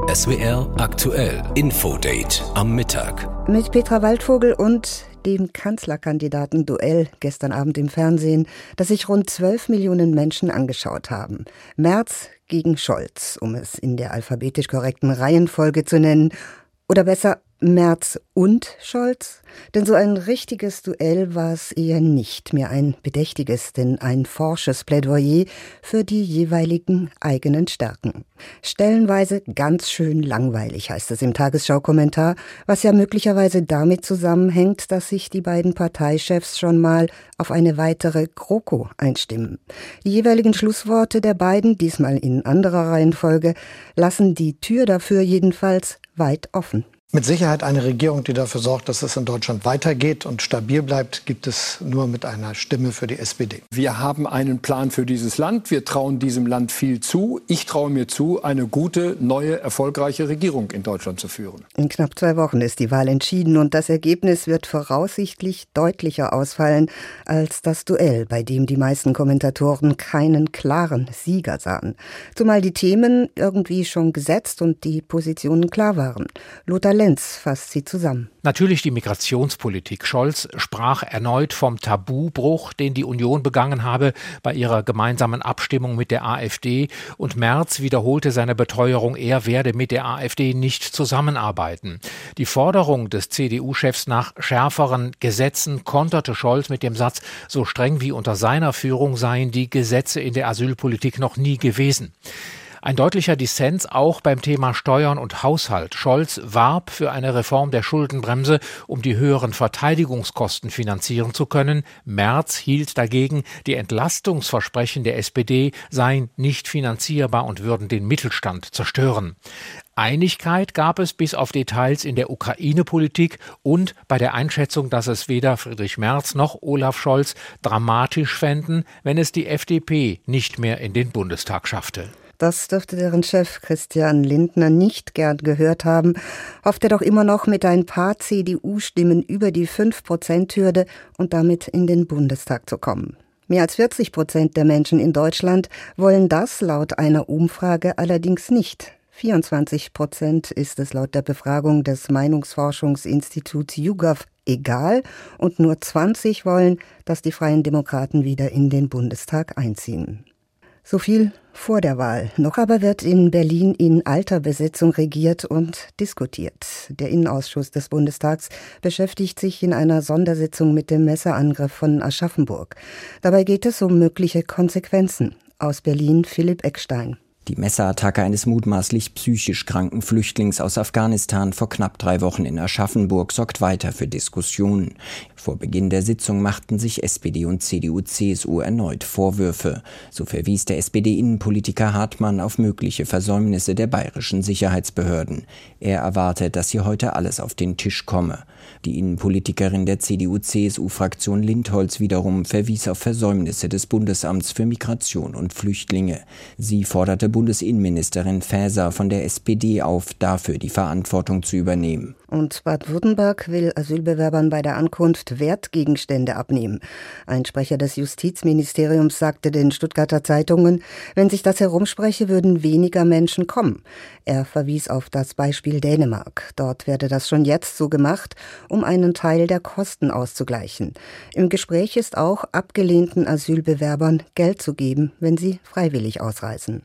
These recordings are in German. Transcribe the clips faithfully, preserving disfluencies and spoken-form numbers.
S W R aktuell Infodate am Mittag. Mit Petra Waldvogel und dem Kanzlerkandidaten-Duell gestern Abend im Fernsehen, das sich rund zwölf Millionen Menschen angeschaut haben. Merz gegen Scholz, um es in der alphabetisch korrekten Reihenfolge zu nennen. Oder besser Merz und Scholz? Denn so ein richtiges Duell war es eher nicht, mehr ein bedächtiges, denn ein forsches Plädoyer für die jeweiligen eigenen Stärken. Stellenweise ganz schön langweilig, heißt es im Tagesschau-Kommentar, was ja möglicherweise damit zusammenhängt, dass sich die beiden Parteichefs schon mal auf eine weitere GroKo einstimmen. Die jeweiligen Schlussworte der beiden, diesmal in anderer Reihenfolge, lassen die Tür dafür jedenfalls weit offen. Mit Sicherheit eine Regierung, die dafür sorgt, dass es in Deutschland weitergeht und stabil bleibt, gibt es nur mit einer Stimme für die S P D. Wir haben einen Plan für dieses Land. Wir trauen diesem Land viel zu. Ich traue mir zu, eine gute, neue, erfolgreiche Regierung in Deutschland zu führen. In knapp zwei Wochen ist die Wahl entschieden und das Ergebnis wird voraussichtlich deutlicher ausfallen als das Duell, bei dem die meisten Kommentatoren keinen klaren Sieger sahen. Zumal die Themen irgendwie schon gesetzt und die Positionen klar waren. Lothar Lenz fasst sie zusammen. Natürlich die Migrationspolitik. Scholz sprach erneut vom Tabubruch, den die Union begangen habe bei ihrer gemeinsamen Abstimmung mit der AfD. Und Merz wiederholte seine Beteuerung, er werde mit der AfD nicht zusammenarbeiten. Die Forderung des C D U-Chefs nach schärferen Gesetzen konterte Scholz mit dem Satz, so streng wie unter seiner Führung seien die Gesetze in der Asylpolitik noch nie gewesen. Ein deutlicher Dissens auch beim Thema Steuern und Haushalt. Scholz warb für eine Reform der Schuldenbremse, um die höheren Verteidigungskosten finanzieren zu können. Merz hielt dagegen, die Entlastungsversprechen der S P D seien nicht finanzierbar und würden den Mittelstand zerstören. Einigkeit gab es bis auf Details in der Ukraine-Politik und bei der Einschätzung, dass es weder Friedrich Merz noch Olaf Scholz dramatisch fänden, wenn es die F D P nicht mehr in den Bundestag schaffte. Das dürfte deren Chef Christian Lindner nicht gern gehört haben, hofft er doch immer noch mit ein paar C D U-Stimmen über die fünf Prozent Hürde und damit in den Bundestag zu kommen. Mehr als vierzig Prozent der Menschen in Deutschland wollen das laut einer Umfrage allerdings nicht. vierundzwanzig Prozent ist es laut der Befragung des Meinungsforschungsinstituts YouGov egal und nur zwanzig wollen, dass die Freien Demokraten wieder in den Bundestag einziehen. So viel vor der Wahl. Noch aber wird in Berlin in alter Besetzung regiert und diskutiert. Der Innenausschuss des Bundestags beschäftigt sich in einer Sondersitzung mit dem Messerangriff von Aschaffenburg. Dabei geht es um mögliche Konsequenzen. Aus Berlin Philipp Eckstein. Die Messerattacke eines mutmaßlich psychisch kranken Flüchtlings aus Afghanistan vor knapp drei Wochen in Aschaffenburg sorgt weiter für Diskussionen. Vor Beginn der Sitzung machten sich S P D und C D U C S U erneut Vorwürfe. So verwies der S P D-Innenpolitiker Hartmann auf mögliche Versäumnisse der bayerischen Sicherheitsbehörden. Er erwartet, dass hier heute alles auf den Tisch komme. Die Innenpolitikerin der C D U C S U-Fraktion Lindholz wiederum verwies auf Versäumnisse des Bundesamts für Migration und Flüchtlinge. Sie forderte Bundesinnenministerin Faeser von der S P D auf, dafür die Verantwortung zu übernehmen. Und Baden-Württemberg will Asylbewerbern bei der Ankunft Wertgegenstände abnehmen. Ein Sprecher des Justizministeriums sagte den Stuttgarter Zeitungen, wenn sich das herumspreche, würden weniger Menschen kommen. Er verwies auf das Beispiel Dänemark. Dort werde das schon jetzt so gemacht, um einen Teil der Kosten auszugleichen. Im Gespräch ist auch, abgelehnten Asylbewerbern Geld zu geben, wenn sie freiwillig ausreisen.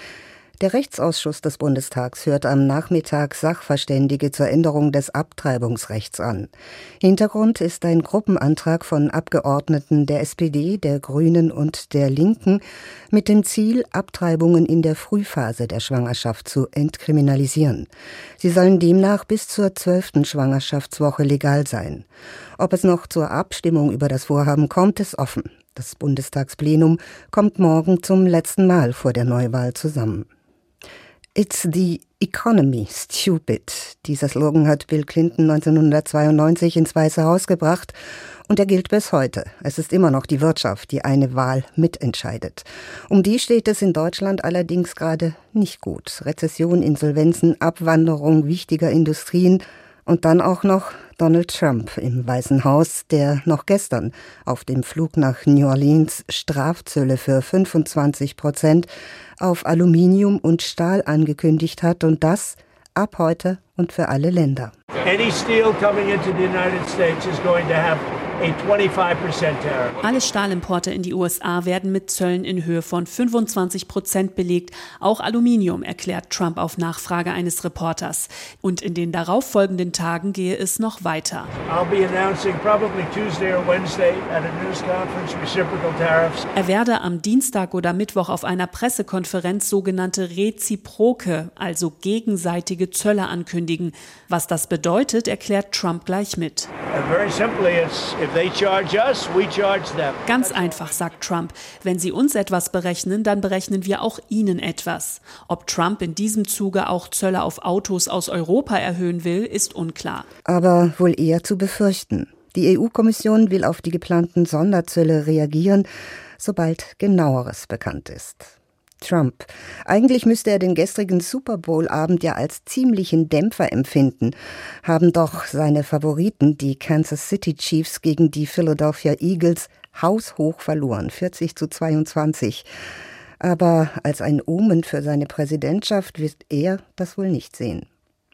Der Rechtsausschuss des Bundestags hört am Nachmittag Sachverständige zur Änderung des Abtreibungsrechts an. Hintergrund ist ein Gruppenantrag von Abgeordneten der S P D, der Grünen und der Linken mit dem Ziel, Abtreibungen in der Frühphase der Schwangerschaft zu entkriminalisieren. Sie sollen demnach bis zur zwölften Schwangerschaftswoche legal sein. Ob es noch zur Abstimmung über das Vorhaben kommt, ist offen. Das Bundestagsplenum kommt morgen zum letzten Mal vor der Neuwahl zusammen. It's the economy, stupid. Dieser Slogan hat Bill Clinton neunzehnhundertzweiundneunzig ins Weiße Haus gebracht und er gilt bis heute. Es ist immer noch die Wirtschaft, die eine Wahl mitentscheidet. Um die steht es in Deutschland allerdings gerade nicht gut. Rezession, Insolvenzen, Abwanderung wichtiger Industrien und dann auch noch Donald Trump im Weißen Haus, der noch gestern auf dem Flug nach New Orleans Strafzölle für fünfundzwanzig Prozent auf Aluminium und Stahl angekündigt hat und das ab heute und für alle Länder. Any steel coming into the United States is going to have a twenty-five percent tariff. Alle Stahlimporte in die U S A werden mit Zöllen in Höhe von fünfundzwanzig Prozent belegt. Auch Aluminium, erklärt Trump auf Nachfrage eines Reporters. Und in den darauffolgenden Tagen gehe es noch weiter. I'll be announcing probably Tuesday or Wednesday at a news conference reciprocal tariffs. Er werde am Dienstag oder Mittwoch auf einer Pressekonferenz sogenannte reziproke, also gegenseitige Zölle ankündigen. Was das bedeutet, erklärt Trump gleich mit. And very simply, it's if they charge us, we charge them. Ganz einfach, sagt Trump. Wenn Sie uns etwas berechnen, dann berechnen wir auch Ihnen etwas. Ob Trump in diesem Zuge auch Zölle auf Autos aus Europa erhöhen will, ist unklar. Aber wohl eher zu befürchten. Die E U-Kommission will auf die geplanten Sonderzölle reagieren, sobald Genaueres bekannt ist. Trump. Eigentlich müsste er den gestrigen Super Bowl-Abend ja als ziemlichen Dämpfer empfinden, haben doch seine Favoriten, die Kansas City Chiefs gegen die Philadelphia Eagles, haushoch verloren, vierzig zu zweiundzwanzig. Aber als ein Omen für seine Präsidentschaft wird er das wohl nicht sehen.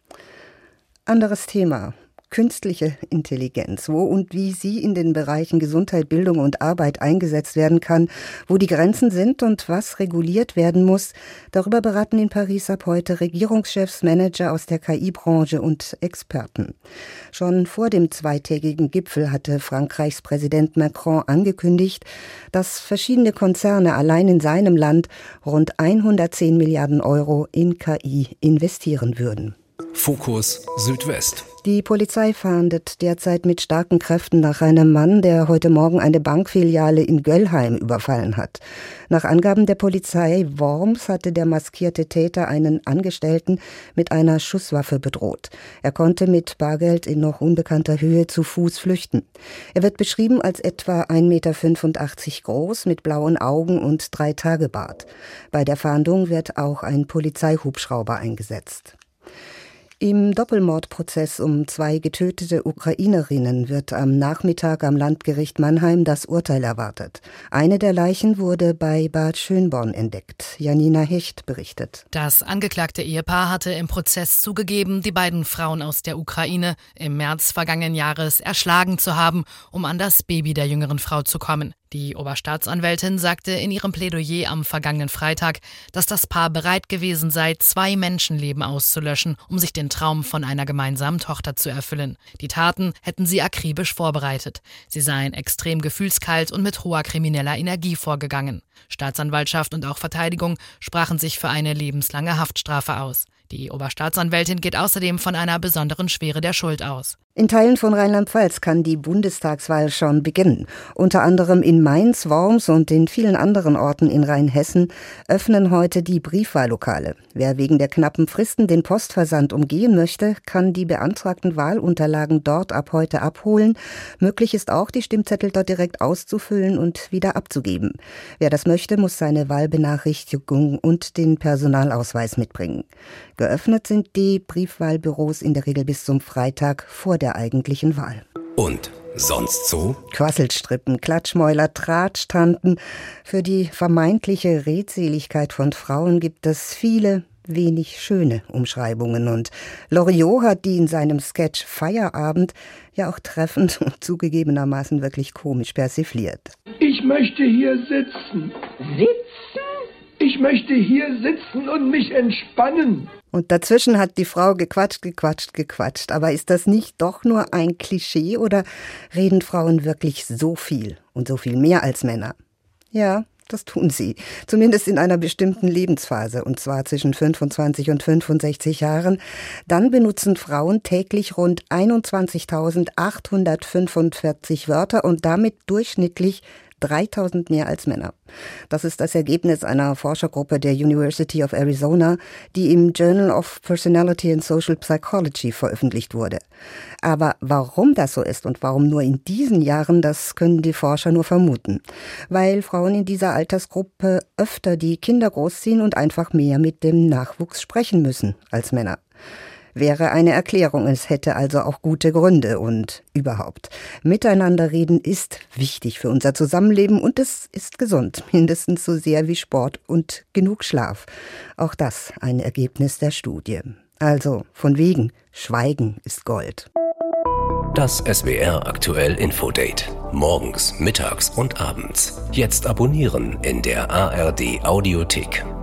Anderes Thema. Künstliche Intelligenz, wo und wie sie in den Bereichen Gesundheit, Bildung und Arbeit eingesetzt werden kann, wo die Grenzen sind und was reguliert werden muss, darüber beraten in Paris ab heute Regierungschefs, Manager aus der K I-Branche und Experten. Schon vor dem zweitägigen Gipfel hatte Frankreichs Präsident Macron angekündigt, dass verschiedene Konzerne allein in seinem Land rund hundertzehn Milliarden Euro in K I investieren würden. Fokus Südwest. Die Polizei fahndet derzeit mit starken Kräften nach einem Mann, der heute Morgen eine Bankfiliale in Göllheim überfallen hat. Nach Angaben der Polizei Worms hatte der maskierte Täter einen Angestellten mit einer Schusswaffe bedroht. Er konnte mit Bargeld in noch unbekannter Höhe zu Fuß flüchten. Er wird beschrieben als etwa ein Meter fünfundachtzig groß, mit blauen Augen und drei Tage Bart. Bei der Fahndung wird auch ein Polizeihubschrauber eingesetzt. Im Doppelmordprozess um zwei getötete Ukrainerinnen wird am Nachmittag am Landgericht Mannheim das Urteil erwartet. Eine der Leichen wurde bei Bad Schönborn entdeckt. Janina Hecht berichtet. Das angeklagte Ehepaar hatte im Prozess zugegeben, die beiden Frauen aus der Ukraine im März vergangenen Jahres erschlagen zu haben, um an das Baby der jüngeren Frau zu kommen. Die Oberstaatsanwältin sagte in ihrem Plädoyer am vergangenen Freitag, dass das Paar bereit gewesen sei, zwei Menschenleben auszulöschen, um sich den Traum von einer gemeinsamen Tochter zu erfüllen. Die Taten hätten sie akribisch vorbereitet. Sie seien extrem gefühlskalt und mit hoher krimineller Energie vorgegangen. Staatsanwaltschaft und auch Verteidigung sprachen sich für eine lebenslange Haftstrafe aus. Die Oberstaatsanwältin geht außerdem von einer besonderen Schwere der Schuld aus. In Teilen von Rheinland-Pfalz kann die Bundestagswahl schon beginnen. Unter anderem in Mainz, Worms und in vielen anderen Orten in Rheinhessen öffnen heute die Briefwahllokale. Wer wegen der knappen Fristen den Postversand umgehen möchte, kann die beantragten Wahlunterlagen dort ab heute abholen. Möglich ist auch, die Stimmzettel dort direkt auszufüllen und wieder abzugeben. Wer das möchte, muss seine Wahlbenachrichtigung und den Personalausweis mitbringen. Geöffnet sind die Briefwahlbüros in der Regel bis zum Freitag vor der eigentlichen Wahl. Und sonst so? Quasselstrippen, Klatschmäuler, Tratschtanten. Für die vermeintliche Redseligkeit von Frauen gibt es viele, wenig schöne Umschreibungen. Und Loriot hat die in seinem Sketch Feierabend ja auch treffend und zugegebenermaßen wirklich komisch persifliert. Ich möchte hier sitzen. Sitzen? Ich möchte hier sitzen und mich entspannen. Und dazwischen hat die Frau gequatscht, gequatscht, gequatscht. Aber ist das nicht doch nur ein Klischee oder reden Frauen wirklich so viel und so viel mehr als Männer? Ja, das tun sie. Zumindest in einer bestimmten Lebensphase, und zwar zwischen fünfundzwanzig und fünfundsechzig Jahren. Dann benutzen Frauen täglich rund einundzwanzigtausendachthundertfünfundvierzig Wörter und damit durchschnittlich dreitausend mehr als Männer. Das ist das Ergebnis einer Forschergruppe der University of Arizona, die im Journal of Personality and Social Psychology veröffentlicht wurde. Aber warum das so ist und warum nur in diesen Jahren, das können die Forscher nur vermuten. Weil Frauen in dieser Altersgruppe öfter die Kinder großziehen und einfach mehr mit dem Nachwuchs sprechen müssen als Männer. Wäre eine Erklärung, es hätte also auch gute Gründe und überhaupt. Miteinander reden ist wichtig für unser Zusammenleben und es ist gesund, mindestens so sehr wie Sport und genug Schlaf. Auch das ein Ergebnis der Studie. Also von wegen, Schweigen ist Gold. Das S W R aktuell Infodate. Morgens, mittags und abends. Jetzt abonnieren in der A R D Audiothek.